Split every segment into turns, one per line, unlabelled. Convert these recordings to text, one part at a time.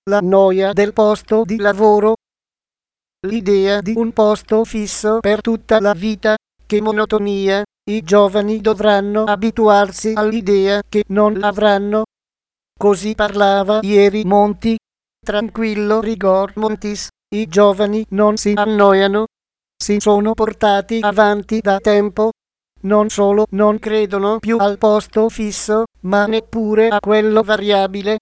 la noia del posto di lavoro, l'idea di un posto fisso per tutta la vita, che monotonia, i giovani dovranno abituarsi all'idea che non l'avranno. Così parlava ieri Monti. Tranquillo rigor Montis, i giovani non si annoiano, si sono portati avanti da tempo. Non solo non credono più al posto fisso, ma neppure a quello variabile.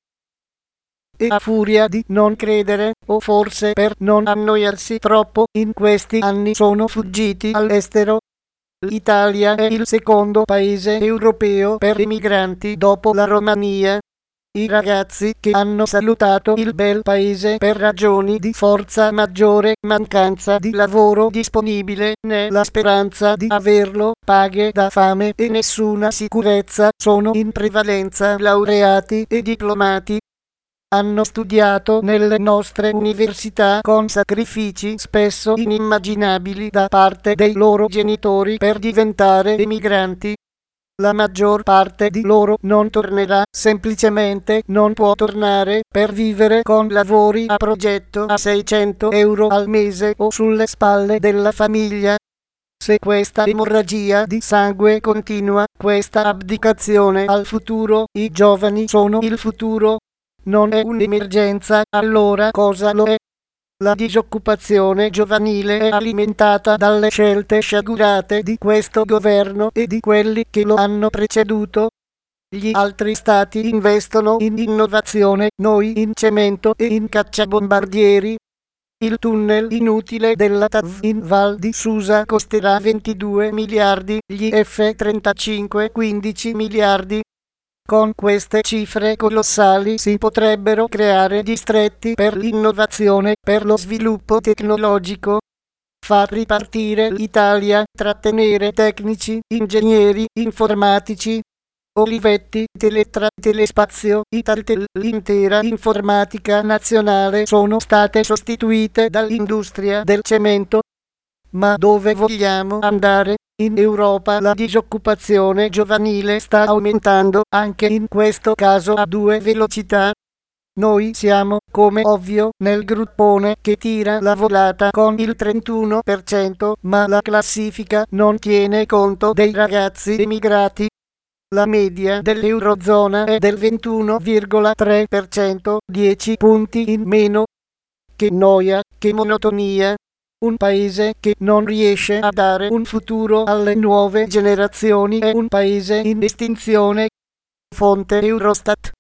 E a furia di non credere, o forse per non annoiarsi troppo, in questi anni sono fuggiti all'estero. L'Italia è il secondo paese europeo per emigranti dopo la Romania. I ragazzi che hanno salutato il bel paese per ragioni di forza maggiore, mancanza di lavoro disponibile, né la speranza di averlo, paghe da fame e nessuna sicurezza, sono in prevalenza laureati e diplomati. Hanno studiato nelle nostre università con sacrifici spesso inimmaginabili da parte dei loro genitori per diventare emigranti. La maggior parte di loro non tornerà, semplicemente non può tornare, per vivere con lavori a progetto a 600 euro al mese o sulle spalle della famiglia. Se questa emorragia di sangue continua, questa abdicazione al futuro, i giovani sono il futuro. Non è un'emergenza, allora cosa lo è? La disoccupazione giovanile è alimentata dalle scelte sciagurate di questo governo e di quelli che lo hanno preceduto. Gli altri stati investono in innovazione, noi in cemento e in cacciabombardieri. Il tunnel inutile della TAV in Val di Susa costerà 22 miliardi, gli F-35 15 miliardi. Con queste cifre colossali si potrebbero creare distretti per l'innovazione, per lo sviluppo tecnologico, far ripartire l'Italia, trattenere tecnici, ingegneri, informatici. Olivetti, Teletra, Telespazio, Italtel, l'intera informatica nazionale sono state sostituite dall'industria del cemento. Ma dove vogliamo andare? In Europa la disoccupazione giovanile sta aumentando, anche in questo caso a 2 velocità. Noi siamo, come ovvio, nel gruppone che tira la volata con il 31%, ma la classifica non tiene conto dei ragazzi emigrati. La media dell'Eurozona è del 21,3%, 10 punti in meno. Che noia, che monotonia. Un paese che non riesce a dare un futuro alle nuove generazioni è un paese in estinzione. Fonte Eurostat.